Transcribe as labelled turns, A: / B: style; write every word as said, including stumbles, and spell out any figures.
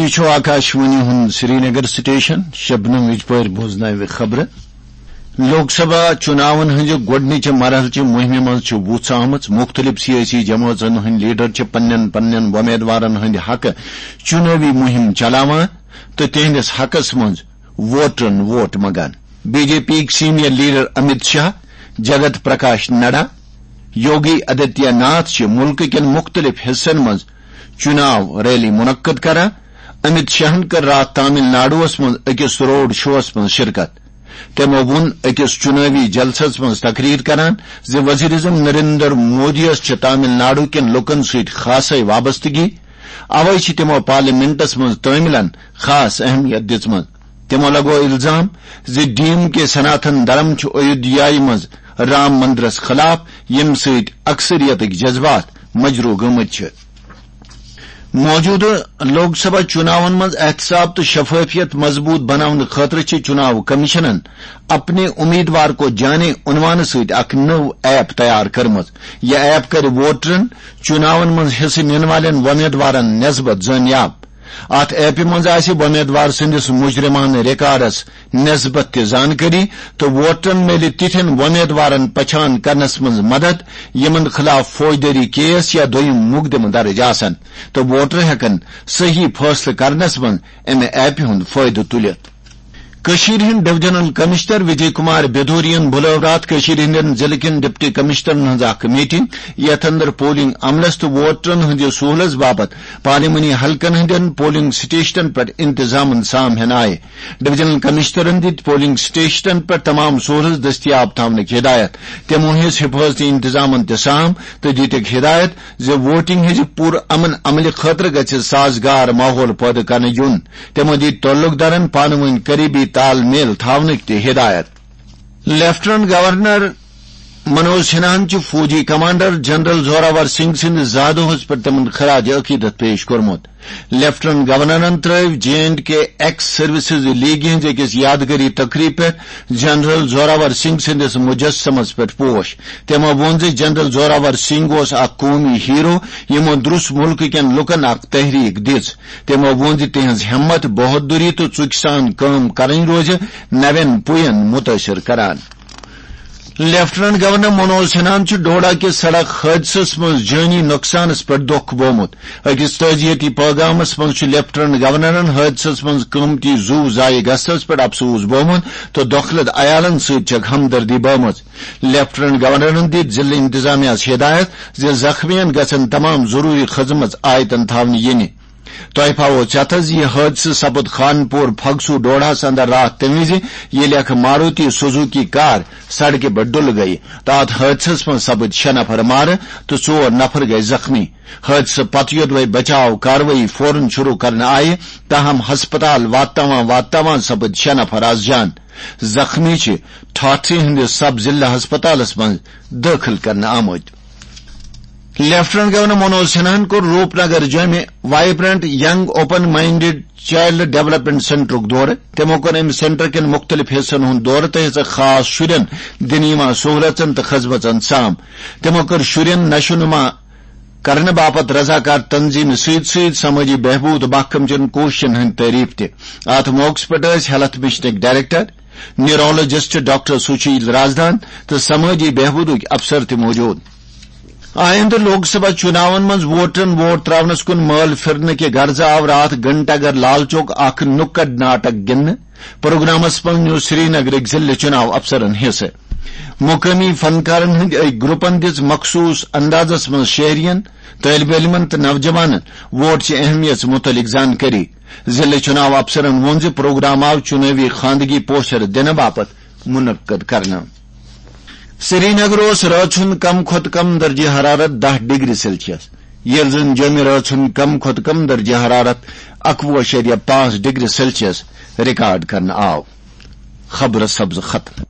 A: यह छो आकाशवाणी हुन श्रीनगर स्टेशन शबनम विजपर बोजनावे खबर लोकसभा चुनावन हज गोडनिच मरहलच मुहिम मज वुत्स आमच मुख्तलिफ सियासी जमातन हंद लीडर पन्न पन्न उम्मीदवारन हंद हक चुनावी मुहिम चलावान तो तिहंदिस हकस मज वोटरन वोट मगान BJP senior leader Amit Shah Jagat Prakash Nadda Yogi Adityanath मुल्क के मुख्तलिफ हिस्सन मज चुनाव रैली मुनक्कद करान अमित शाहन कर रात तमिलनाडुस मज अकिस रोड शोस मज शिरकत तमो वोन अकिस चुनावी जलसस मज तकरीर करान ज वज़ीर आज़म नरेंद्र मोदियस छ तमिलनाडु केन लोकन सहित खासै वाबस्तगी अवै छ तमो पार्लियामेंटस मज तमिलन खास अहमियत दिसमज तमो लगो इल्जाम ज डीएम के सनातन धर्म छ अयोध्याई मज राम मंदिरस खिलाफ यम सहित अक्सरियतक जज्बात मजरू गमत छ मौजूदा लोकसभा चुनावन मज एहतसाब तो शफाफियत मजबूत बनाने खतर चुनाव कमीशनन अपने उम्मीदवार को जाने उन्वान सहित अख नव ऐप तैयार करमज यह ऐप कर वोटरन चुनावन मज हिस्से निन वालेन उम्मीदवारन नस्बत जनियाब अत ऐप मज आसि उम्मीदवार संदिस मुजरिमान रिकॉर्डस नस्बत त जानकारी तो वोटरन मिले तिथन उम्मीदवारन पहचान करनस मज मदद यमन खिलाफ फौजदारी केस या दोयम मुकदम दर्ज आसन तो वोटर हेकन सही फैसले करनस मज अमे ऐप हुंद फायदे तुलित कशीर हिंद डिविजनल कमिश्नर विजय कुमार बेदोरियन बुलाव रात कशीर हिंदन जिले किन डिप्टी कमिश्नरन हंज अख मीटिंग यथ अंदर पोलिंग अमलस तो वोटरन हंद सहूलत बाबत पार्लिमानी हलकन हंदन पोलिंग स्टेशन पर इंतजामन साम हेनाए डिविजनल कमिश्नरन दित पोलिंग स्टेशन पर तमाम सहूलत दस्तियाब थवनक हिदायत तमो हिस हिफाजती इंतजामन त साम तो दितक हिदायत ज वोटिंग हज पूर अमन अमल खतर गछ साजगार माहौल पैदा करने युन तमो दित ताल्लुकदारन पानवन करीबी तालमेल थावनक ति हिदायत लेफ्टिनेंट गवर्नर मनोज सिन्हान फौजी कमांडर जनरल जोरावर सिंह सिंध जादोहस पर तमन खराज अकीदत पेश कोरमुत लेफ्टिनेंट गवर्नरन त्रव J and K ex services league हंज अकिस यादगारी तकरीब पे जनरल जोरावर सिंह सिंधस मुजस्समस पे पोश तमो वोन जनरल जोरावर सिंह ओस अख कौमी हीरो यमो दुरुस मुल्क केन लुकन अख तहरीक दिज तमो वोन तिहंज हिम्मत बहादुरी तो चुकसान काम करन रोज नवेन पुयन मुतासर करान लेफ्टिनेंट गवर्नर मनोज सिन्हान डोडा के सड़क हादसस मज जानी नुकसानस पर दुख बोमुत अकिस तजियती पैगामस मज लेफ्टिनेंट गवर्नरन हादसस मज कीमती जू जाय गसस पर अफसोस बोमुत तो दोखलद अयालन सहित हमदर्दी बोमज लेफ्टिनेंट गवर्नरन दी जिला इंतजामिया हिदायत ज जख्मियन गसन तमाम जरूरी खदमत आयतन थावनी यनि तोयफावो चतज यह हादसा सपद खानपुर फगसू डोडास अंदर रात तमीज ये लेख मारुति सुजुकी कार सड़क पर डुल गई तात हादसस में सपद छह नफर मार तो चोर नफर गए जख्मी हादसा पत वे बचाव कार्रवाई फौरन शुरू करने आए ताहम हस्पताल वातावा वातावा सपद छह नफर आज जान जख्मी ठाठी हिंद सब जिला हस्पताल मज दाखिल करने आमद लेफ्टिनेंट गवर्नर मनोज सिन्हान को रूपनगर जय में vibrant young open minded child development centre दौर तमो कोर अम सेंटर के मुख्तलिफ हिस्सन हुंद दौर तो खास शुरन दिनीमा सहूलतन तो खजमतन साम तमो कोर शुरन नशोनुमा करने बापत रजाकार तंजीम सहित सहित समाजी बहबूद महकम चन कोशिशन हंद तारीफ ते अत मौके पर हेल्थ मिशनक director neurologist doctor Sushil Razdan तो समाजी बहबूद अफसर ते मौजूद आइंद लोकसभा चुनावन मज वोटरन वोट त्रावनस कुन माल फिरने के गर्जा आव रात घंटागर लाल चौक अख नुक्कड़ नाटक गिन प्रोग्रामस मज श्रीनगर जिले चुनाव अफसरन हिस्से मुकामी फनकारन हंद ग्रुपन दिस मखसूस अंदाजस मज शहरियन तालिब इलमन तो नौजवानन वोट की अहमियत मुतलिक जानकारी जिले चुनाव अफसरन वोन प्रोग्राम आव चुनावी खानदगी पोस्टर दिन बापत मुनक्कद करना श्रीनगर रात कम खुद कम दर्जे हरारत दह डिग्री सेल्सियस ये जन जम रात कम खुद कम दर्जे हरारत अकवह शरिया पांच डिग्री सेल्सियस रिकॉर्ड करना आव खबर सब्ज खत्म।